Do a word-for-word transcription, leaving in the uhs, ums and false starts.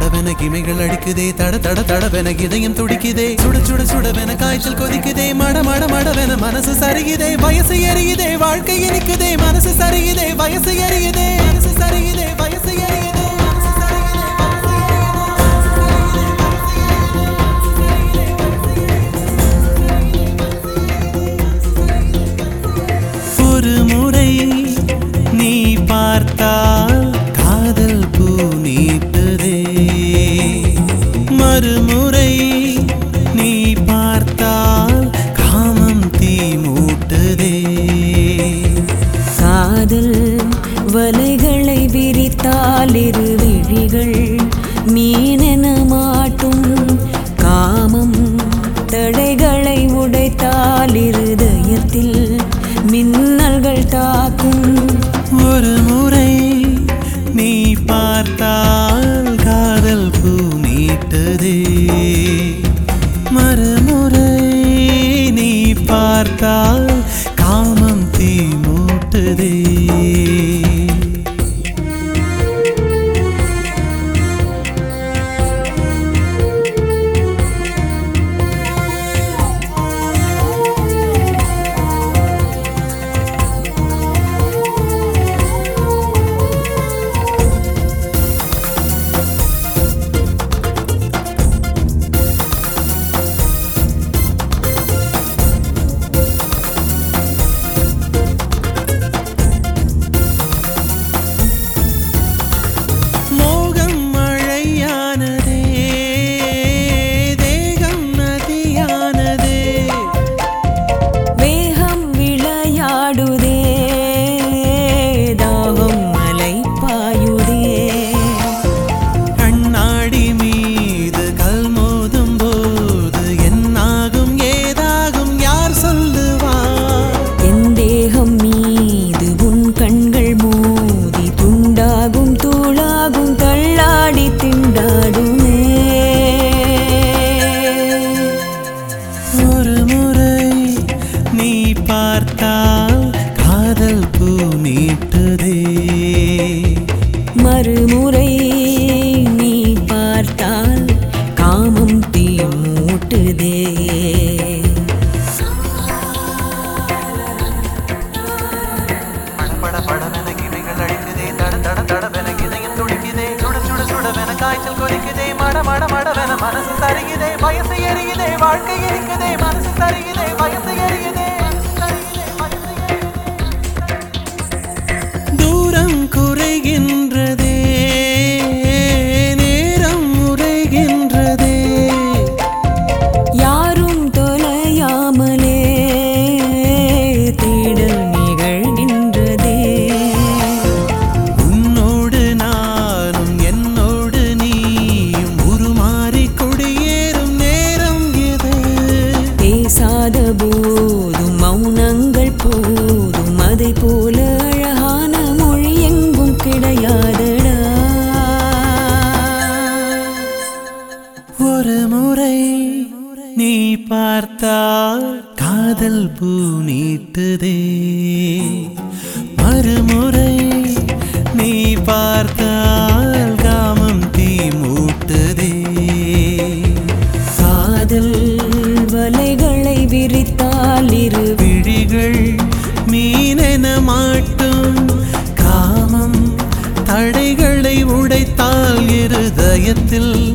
படவென கிமைகள் அடிக்குதே தட தட தடவென இதயம் துடிக்குதே சுட சுட சுடவென காய்ச்சல் கொதிக்குதே மட மட மடவென மனசு சரியுதே வயசு எரியுதே வாழ்க்கை இனிக்குதே மனசு சரியுதே வயசு எரியுதே மனசு சரியுதே வயசு எரியுதே ஒரு முறை நீ பார்த்தால் காதல் பூ நீட்டுதே மறுமுறை நீ பார்த்தால் காமம் தீ மூட்டுதே காதல் வலைகளை விரித்தால் இரு விழிகள் மீனென மாட்டும் காமம் தடைகளை உடைத்தால் இருதயத்தில் மின்னல்கள் தாக்கும் ஒரு முறை நீ பார்த்தால் காதல் பூ நீட்டுதே மறுமுறை நீ பார்த்தால் காமம் தீ மூட்டுதே காதல் பூ நீட்டுதே மறுமுறை நீ பார்த்தால் காமம் தீ மூட்டுதே பட படவென கிமைகள் அடிக்குதே தட தட தடவென இதயம் துடிக்குதே சுட சுட சுடவென காய்ச்சல் கொதிக்குதே மட மட மடவென மனசு சரியுதே வயசு எரியுதே வாழ்க்கை இருக்குதே மனசு சரியுதே வயசு எரியுதே குறைகின்றதே நேரம் உரைகின்றதே யாரும் தொலையாமலே தேடல் நிகழ்கின்றதே உன்னோடு நானும் என்னோடு நீயும் உருமாறி கொடியேறும் நேரம் இது பேசாத போதும் மௌனங்கள் போதும் அதை போல அழகான கிடையாதடா ஒரு முறை நீ பார்த்தால் காதல் பூ நீட்டுதே மறுமுறை நீ பார்த்தால் காமம் தீ மூட்டுதே காதல் வலைகளை விரித்தால் இரு விழிகள் மீனென மாட்டும் காமம் தடைகளை உடைத்தால் இருதயத்தில்